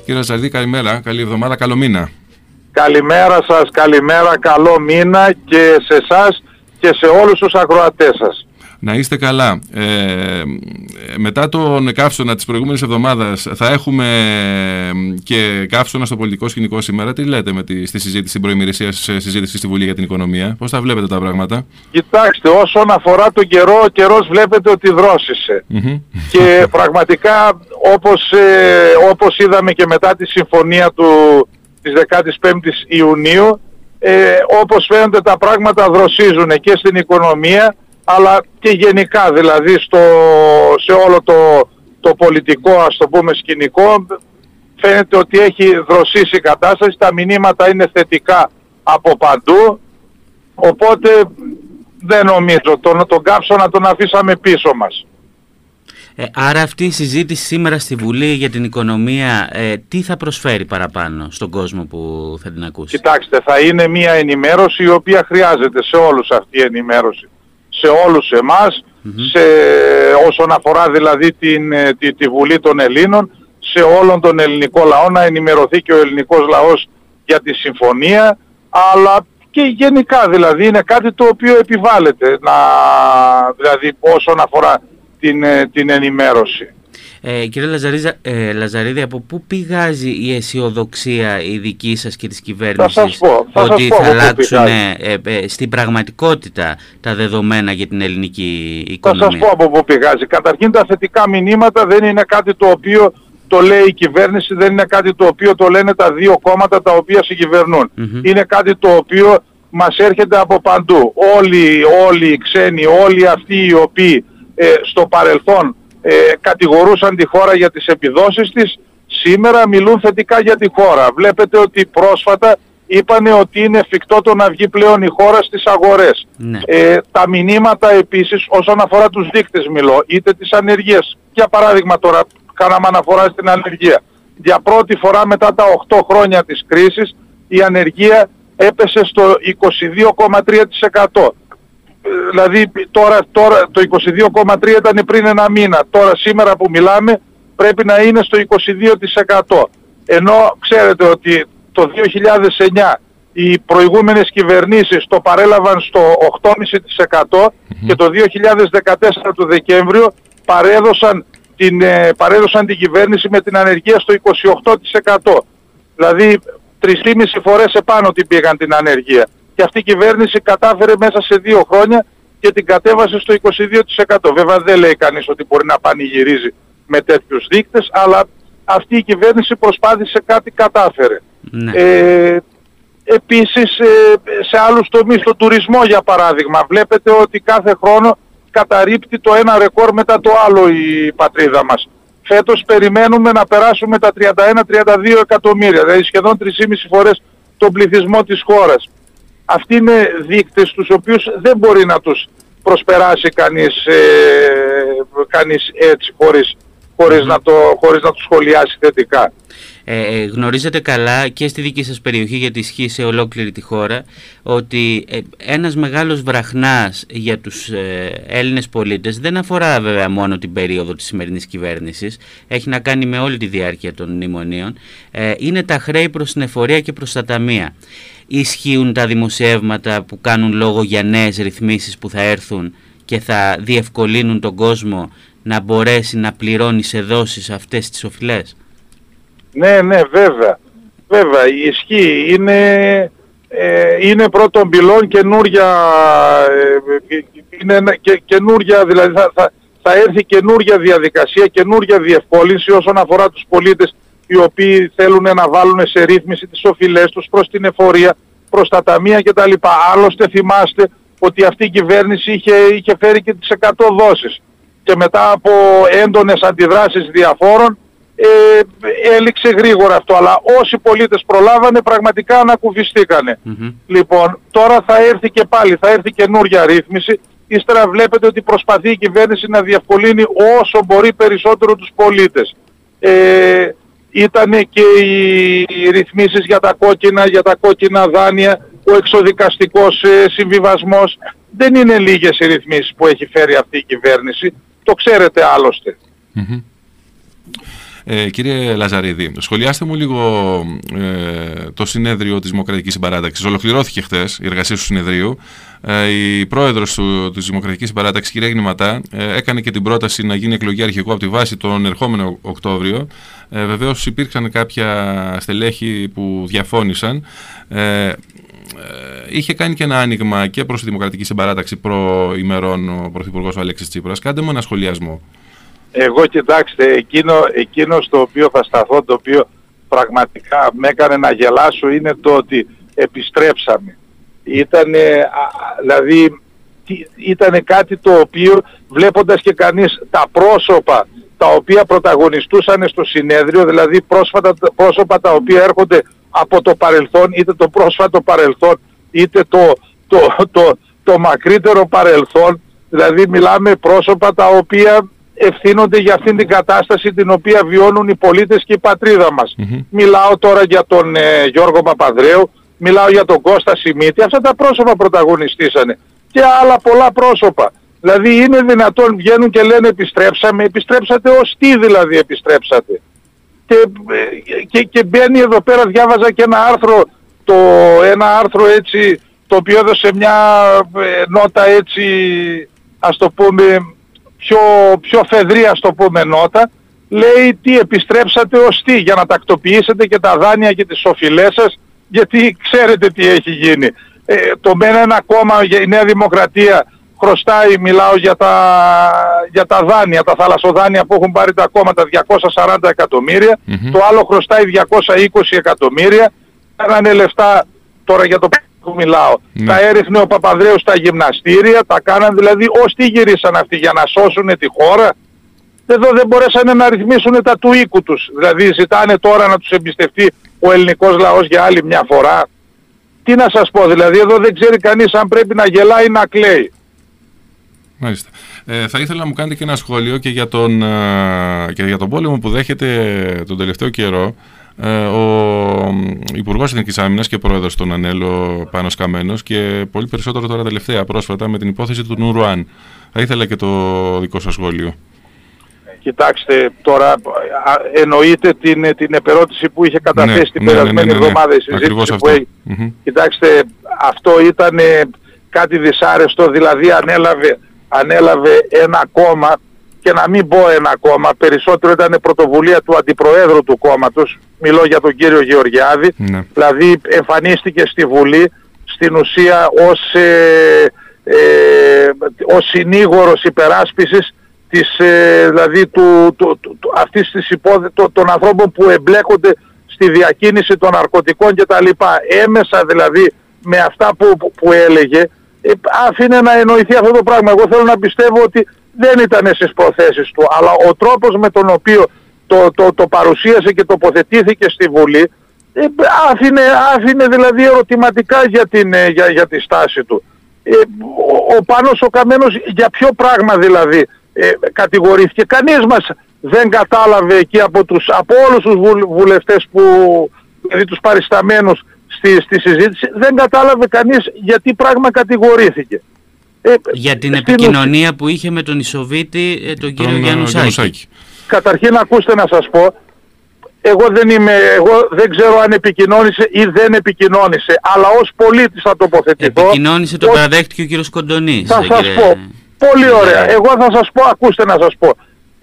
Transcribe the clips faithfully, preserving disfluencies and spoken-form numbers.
Κύριε Λαζαρίδη, καλημέρα, καλή εβδομάδα, καλό μήνα. Καλημέρα σας, καλημέρα, καλό μήνα και σε εσάς και σε όλους τους ακροατές σας. Να είστε καλά. Ε, μετά τον καύσωνα της προηγούμενης εβδομάδας θα έχουμε και καύσωνα στο πολιτικό σκηνικό σήμερα. Τι λέτε με τη, στη συζήτηση, στην προημερησία συζήτηση στη Βουλή για την οικονομία? Πώς τα βλέπετε τα πράγματα? Κοιτάξτε, όσον αφορά τον καιρό, ο καιρός βλέπετε ότι δρόσησε. Mm-hmm. Και πραγματικά όπως, ε, όπως είδαμε και μετά τη συμφωνία του, της δεκάτης πέμπτης Ιουνίου, ε, όπως φαίνονται τα πράγματα δροσίζουν και στην οικονομία, αλλά και γενικά, δηλαδή στο, σε όλο το, το πολιτικό, ας το πούμε, σκηνικό, φαίνεται ότι έχει δροσίσει η κατάσταση, τα μηνύματα είναι θετικά από παντού, οπότε δεν νομίζω, τον, τον καύσωνα τον αφήσαμε πίσω μας. Ε, άρα αυτή η συζήτηση σήμερα στη Βουλή για την οικονομία, ε, τι θα προσφέρει παραπάνω στον κόσμο που θα την ακούσει? Κοιτάξτε, θα είναι μια ενημέρωση η οποία χρειάζεται σε όλους αυτή η ενημέρωση. Σε όλους εμάς, mm-hmm. σε, όσον αφορά δηλαδή την, τη, τη Βουλή των Ελλήνων, σε όλον τον ελληνικό λαό, να ενημερωθεί και ο ελληνικός λαός για τη συμφωνία, αλλά και γενικά δηλαδή είναι κάτι το οποίο επιβάλλεται, να, δηλαδή όσον αφορά την, την ενημέρωση. Ε, κύριε Λαζαρίζα, ε, Λαζαρίδη, από πού πηγάζει η αισιοδοξία η δική σας και της κυβέρνησης θα σας πω, θα ότι σας πω θα αλλάξουν ε, ε, στην πραγματικότητα τα δεδομένα για την ελληνική οικονομία? Θα σας πω από πού πηγάζει. Καταρχήν τα θετικά μηνύματα δεν είναι κάτι το οποίο το λέει η κυβέρνηση, δεν είναι κάτι το οποίο το λένε τα δύο κόμματα τα οποία συγκυβερνούν. Mm-hmm. Είναι κάτι το οποίο μας έρχεται από παντού. Όλοι, όλοι οι ξένοι, όλοι αυτοί οι οποίοι ε, στο παρελθόν Ε, κατηγορούσαν τη χώρα για τις επιδόσεις της, σήμερα μιλούν θετικά για τη χώρα. Βλέπετε ότι πρόσφατα είπανε ότι είναι εφικτό το να βγει πλέον η χώρα στις αγορές. Ναι. Ε, τα μηνύματα επίσης όσον αφορά τους δείκτες μιλώ, είτε τις ανεργίες. Για παράδειγμα τώρα κάναμε αναφορά στην ανεργία. Για πρώτη φορά μετά τα οκτώ χρόνια της κρίσης η ανεργία έπεσε στο είκοσι δύο κόμμα τρία τοις εκατό. Δηλαδή τώρα, τώρα το είκοσι δύο κόμμα τρία ήταν πριν ένα μήνα. Τώρα σήμερα που μιλάμε πρέπει να είναι στο είκοσι δύο τοις εκατό. Ενώ ξέρετε ότι το δύο χιλιάδες εννιά οι προηγούμενες κυβερνήσεις το παρέλαβαν στο οκτώ κόμμα πέντε τοις εκατό mm-hmm. και το δύο χιλιάδες δεκατέσσερα το Δεκέμβριο παρέδωσαν την, ε, παρέδωσαν την κυβέρνηση με την ανεργία στο είκοσι οκτώ τοις εκατό. Δηλαδή τρεις και μισή φορές επάνω την πήγαν την ανεργία. Και αυτή η κυβέρνηση κατάφερε μέσα σε δύο χρόνια και την κατέβασε στο είκοσι δύο τοις εκατό. Βέβαια δεν λέει κανείς ότι μπορεί να πανηγυρίζει με τέτοιους δείκτες, αλλά αυτή η κυβέρνηση προσπάθησε, κάτι κατάφερε. Ναι. Ε, επίσης ε, σε άλλους τομείς, στο τουρισμό για παράδειγμα, βλέπετε ότι κάθε χρόνο καταρρίπτει το ένα ρεκόρ μετά το άλλο η πατρίδα μας. Φέτος περιμένουμε να περάσουμε τα τριάντα ένα με τριάντα δύο εκατομμύρια, δηλαδή σχεδόν τρεις και μισή φορές τον πληθυσμό της χώρας. Αυτοί είναι δείκτες τους οποίους δεν μπορεί να τους προσπεράσει κανείς, ε, κανείς έτσι χωρίς, χωρίς, να το, χωρίς να τους σχολιάσει θετικά. Ε, γνωρίζετε καλά και στη δική σας περιοχή, γιατί ισχύει σε ολόκληρη τη χώρα, ότι ε, ένας μεγάλος βραχνάς για τους ε, Έλληνες πολίτες δεν αφορά βέβαια μόνο την περίοδο της σημερινής κυβέρνησης, έχει να κάνει με όλη τη διάρκεια των μνημονίων, ε, είναι τα χρέη προς την εφορία και προς τα ταμεία. Ισχύουν τα δημοσιεύματα που κάνουν λόγο για νέες ρυθμίσεις που θα έρθουν και θα διευκολύνουν τον κόσμο να μπορέσει να πληρώνει σε δόσεις αυτές τις οφειλές? Ναι, ναι, βέβαια. Βέβαια, ισχύει. Είναι, ε, είναι πρώτον πυλών καινούρια, ε, είναι και, καινούρια, δηλαδή θα, θα, θα έρθει καινούρια διαδικασία, καινούρια διευκόλυνση όσον αφορά τους πολίτες οι οποίοι θέλουν να βάλουν σε ρύθμιση τις οφειλές τους προς την εφορία, προς τα ταμεία κτλ. Άλλωστε θυμάστε ότι αυτή η κυβέρνηση είχε, είχε φέρει και τις εκατό δόσεις και μετά από έντονες αντιδράσεις διαφόρων ε, έληξε γρήγορα αυτό, αλλά όσοι πολίτες προλάβανε πραγματικά ανακουφιστήκανε. Mm-hmm. Λοιπόν, τώρα θα έρθει και πάλι, θα έρθει καινούρια ρύθμιση. Ύστερα βλέπετε ότι προσπαθεί η κυβέρνηση να διευκολύνει όσο μπορεί περισσότερο τους πολίτες. Ε, Ήτανε και οι ρυθμίσεις για τα κόκκινα, για τα κόκκινα δάνεια, ο εξοδικαστικός ε, συμβιβασμός. Δεν είναι λίγες οι ρυθμίσεις που έχει φέρει αυτή η κυβέρνηση, το ξέρετε άλλωστε. Mm-hmm. Ε, κύριε Λαζαρίδη, σχολιάστε μου λίγο ε, το συνέδριο της Δημοκρατικής Συμπαράταξης. Ολοκληρώθηκε χθες η εργασία του συνεδρίου. Ε, η πρόεδρος του, της Δημοκρατικής Συμπαράταξης, κυρία Γνηματά, ε, έκανε και την πρόταση να γίνει εκλογή αρχηγού από τη βάση τον ερχόμενο Οκτώβριο. Ε, βεβαίως υπήρξαν κάποια στελέχη που διαφώνησαν. Ε, Είχε κάνει και ένα άνοιγμα και προς τη Δημοκρατική Συμπαράταξη προημερών ο Πρωθυπουργός ο Αλέξης Τσίπρας. Κάντε μου ένα σχολιασμό. Εγώ κοιτάξτε, εκείνο, εκείνο στο οποίο θα σταθώ, το οποίο πραγματικά με έκανε να γελάσω, είναι το ότι επιστρέψαμε. Ήτανε, δηλαδή, ήτανε κάτι το οποίο, βλέποντας και κανείς τα πρόσωπα τα οποία πρωταγωνιστούσαν στο συνέδριο, δηλαδή πρόσφατα, πρόσωπα τα οποία έρχονται από το παρελθόν, είτε το πρόσφατο παρελθόν, είτε το, το, το, το, το μακρύτερο παρελθόν, δηλαδή μιλάμε πρόσωπα τα οποία ευθύνονται για αυτήν την κατάσταση την οποία βιώνουν οι πολίτες και η πατρίδα μας. Mm-hmm. Μιλάω τώρα για τον ε, Γιώργο Παπανδρέου, μιλάω για τον Κώστα Σιμίτη, αυτά τα πρόσωπα πρωταγωνιστήσανε και άλλα πολλά πρόσωπα. Δηλαδή είναι δυνατόν βγαίνουν και λένε επιστρέψαμε, επιστρέψατε ως τι δηλαδή επιστρέψατε. Και, και, και μπαίνει εδώ πέρα, διάβαζα και ένα άρθρο, το, ένα άρθρο έτσι, το οποίο έδωσε μια ε, νότα έτσι, ας το πούμε, πιο, πιο φεδρή ας το πούμε νότα, λέει τι επιστρέψατε ως τι, για να τακτοποιήσετε και τα δάνεια και τις οφειλές σας, γιατί ξέρετε τι έχει γίνει. Ε, το μένα ένα κόμμα για η Νέα Δημοκρατία χρωστάει, μιλάω για τα, για τα δάνεια, τα θαλασσοδάνεια που έχουν πάρει τα κόμματα διακόσια σαράντα εκατομμύρια, mm-hmm. το άλλο χρωστάει διακόσια είκοσι εκατομμύρια, κάνανε λεφτά τώρα για το που μιλάω. Mm-hmm. Τα έριχνε ο Παπανδρέου στα γυμναστήρια, τα κάναν δηλαδή ως τι γυρίσαν αυτοί για να σώσουν τη χώρα. Εδώ δεν μπορέσανε να ρυθμίσουν τα του οίκου τους. Δηλαδή ζητάνε τώρα να τους εμπιστευτεί ο ελληνικός λαός για άλλη μια φορά. Τι να σας πω, δηλαδή εδώ δεν ξέρει κανείς αν πρέπει να γελάει ή να κλαίει. Μάλιστα. Ε, θα ήθελα να μου κάνετε και ένα σχόλιο και για τον, ε, και για τον πόλεμο που δέχεται τον τελευταίο καιρό ε, ο Υπουργός Εθνικής Άμυνας και Πρόεδρος των ΑΝΕΛ, Πάνος Καμένος, και πολύ περισσότερο τώρα τελευταία πρόσφατα με την υπόθεση του Νουρουάν. Θα ήθελα και το δικό σας σχόλιο. Κοιτάξτε, τώρα εννοείται την, την επερώτηση που είχε καταθέσει ναι, την ναι, περασμένη ναι, ναι, ναι, ναι. εβδομάδα η συζήτηση που έχει. Mm-hmm. Κοιτάξτε, αυτό ήταν κάτι δυσάρεστο, δηλαδή ανέλαβε, ανέλαβε ένα κόμμα, και να μην πω ένα κόμμα, περισσότερο ήταν πρωτοβουλία του αντιπροέδρου του κόμματος, μιλώ για τον κύριο Γεωργιάδη, ναι. Δηλαδή εμφανίστηκε στη Βουλή στην ουσία ως, ε, ε, ως συνήγορος υπεράσπισης της, ε, δηλαδή του, του, του, του, αυτής της υπόθεσης των ανθρώπων που εμπλέκονται στη διακίνηση των ναρκωτικών κτλ. Έμεσα δηλαδή με αυτά που, που, που έλεγε, ε, άφηνε να εννοηθεί αυτό το πράγμα. Εγώ θέλω να πιστεύω ότι δεν ήταν στις προθέσεις του, αλλά ο τρόπος με τον οποίο το, το, το παρουσίασε και τοποθετήθηκε στη Βουλή, ε, άφηνε, άφηνε δηλαδή ερωτηματικά για, την, για, για τη στάση του. Ε, ο, ο Πάνος ο Καμένος για ποιο πράγμα δηλαδή ε, κατηγορήθηκε? Κανείς μας δεν κατάλαβε εκεί από, τους, από όλους τους βουλ, βουλευτές που, δηλαδή τους παρισταμένους στη, στη συζήτηση, δεν κατάλαβε κανείς για τι πράγμα κατηγορήθηκε. Ε, για την επικοινωνία που είχε με τον Ισοβίτη, ε, τον κύριο Γιαννουσάκη. Καταρχήν ακούστε να σας πω, εγώ δεν, είμαι, εγώ δεν ξέρω αν επικοινώνησε ή δεν επικοινώνησε, αλλά ως πολίτης θα τοποθετηθώ. Επικοινώνησε, το ως... παραδέχτηκε ο κύριος Κοντονής. Θα σας κύριε... πω, πολύ ωραία, εγώ θα σας πω, ακούστε να σας πω. Ε,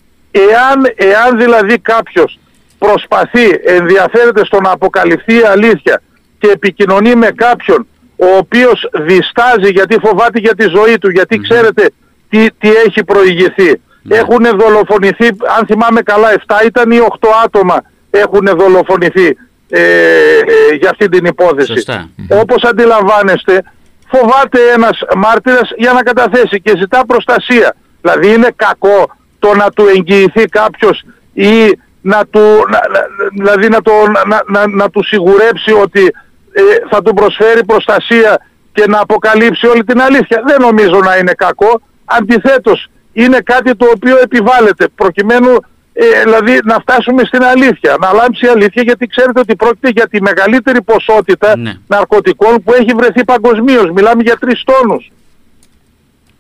εάν, εάν δηλαδή κάποιος προσπαθεί, ενδιαφέρεται στο να αποκαλυφθεί η αλήθεια και επικοινωνεί με κάποιον ο οποίος διστάζει γιατί φοβάται για τη ζωή του, γιατί mm-hmm. ξέρετε τι, τι έχει προηγηθεί. Mm-hmm. Έχουν δολοφονηθεί, αν θυμάμαι καλά, εφτά ήταν ή οκτώ άτομα έχουν δολοφονηθεί ε, ε, για αυτή την υπόθεση. Mm-hmm. Όπως αντιλαμβάνεστε, φοβάται ένας μάρτυρας για να καταθέσει και ζητά προστασία. Δηλαδή είναι κακό το να του εγγυηθεί κάποιος ή να του, να, δηλαδή να, το, να, να, να του σιγουρέψει ότι ε, θα του προσφέρει προστασία και να αποκαλύψει όλη την αλήθεια. Δεν νομίζω να είναι κακό. Αντιθέτως, είναι κάτι το οποίο επιβάλλεται προκειμένου ε, δηλαδή να φτάσουμε στην αλήθεια, να λάμψει η αλήθεια, γιατί ξέρετε ότι πρόκειται για τη μεγαλύτερη ποσότητα ναι. ναρκωτικών που έχει βρεθεί παγκοσμίως. Μιλάμε για τρεις τόνους. Ε,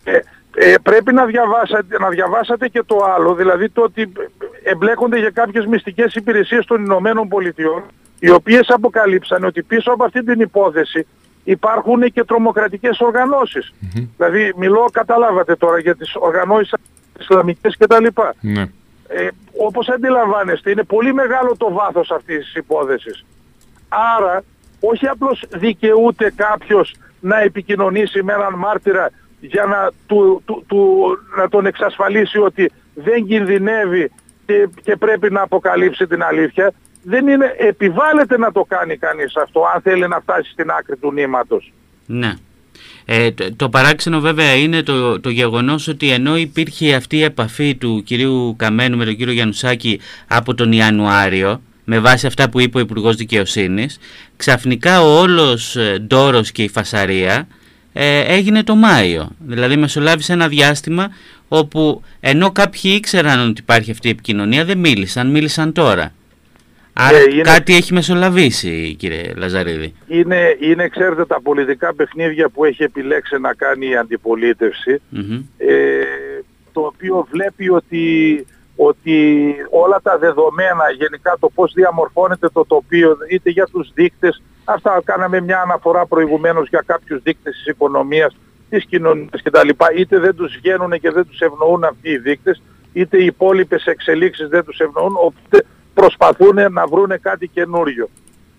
ε, πρέπει να διαβάσατε, να διαβάσατε και το άλλο, δηλαδή το ότι εμπλέκονται για κάποιες μυστικές υπηρεσίες των Ηνωμένων Πολιτειών, οι οποίες αποκαλύψαν ότι πίσω από αυτή την υπόθεση υπάρχουν και τρομοκρατικές οργανώσεις. Mm-hmm. Δηλαδή μιλώ, καταλάβατε τώρα, για τις οργανώσεις ισλαμικές κτλ. Mm-hmm. Ε, όπως αντιλαμβάνεστε, είναι πολύ μεγάλο το βάθος αυτής της υπόθεσης. Άρα όχι απλώς δικαιούται κάποιος να επικοινωνήσει με έναν μάρτυρα για να, του, του, του, να τον εξασφαλίσει ότι δεν κινδυνεύει και, και πρέπει να αποκαλύψει την αλήθεια. Δεν είναι, επιβάλλεται να το κάνει κανείς αυτό, αν θέλει να φτάσει στην άκρη του νήματος. Ναι. Ε, το, το παράξενο βέβαια είναι το, το γεγονός ότι ενώ υπήρχε αυτή η επαφή του κυρίου Καμένου με τον κύριο Γιαννουσάκη από τον Ιανουάριο, με βάση αυτά που είπε ο Υπουργός Δικαιοσύνης, ξαφνικά ο όλος ντόρος και η φασαρία ε, έγινε το Μάιο. Δηλαδή μεσολάβησε ένα διάστημα όπου ενώ κάποιοι ήξεραν ότι υπάρχει αυτή η επικοινωνία, δεν μίλησαν, μίλησαν τώρα. Άρα ε, είναι... κάτι έχει μεσολαβήσει, κύριε Λαζαρίδη. Είναι, είναι, ξέρετε, τα πολιτικά παιχνίδια που έχει επιλέξει να κάνει η αντιπολίτευση, mm-hmm. ε, το οποίο βλέπει ότι, ότι όλα τα δεδομένα, γενικά το πώς διαμορφώνεται το τοπίο, είτε για τους δείκτες, αυτά κάναμε μια αναφορά προηγουμένως για κάποιους δείκτες της οικονομίας, της κοινωνίας κτλ. Είτε δεν τους βγαίνουν και δεν τους ευνοούν αυτοί οι δείκτες, είτε οι υπόλοιπες εξελίξεις δεν τους ευνοούν, οπότε προσπαθούν να βρούνε κάτι καινούριο.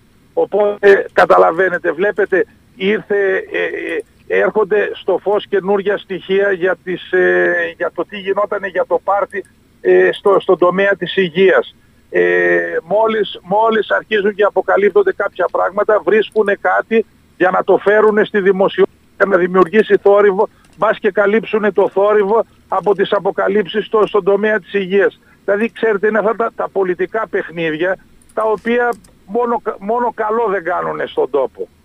Οπότε καταλαβαίνετε, βλέπετε, ήρθε, ε, ε, έρχονται στο φως καινούρια στοιχεία για, τις, ε, για το τι γινόταν για το πάρτι ε, στο, στον τομέα της υγείας. Ε, μόλις, μόλις αρχίζουν και αποκαλύπτονται κάποια πράγματα, βρίσκουν κάτι για να το φέρουν στη δημοσιότητα, για να δημιουργήσει θόρυβο, μπας και καλύψουν το θόρυβο από τις αποκαλύψεις στο, στον τομέα της υγείας. Δηλαδή, ξέρετε, είναι αυτά τα, τα πολιτικά παιχνίδια τα οποία μόνο, μόνο καλό δεν κάνουν στον τόπο.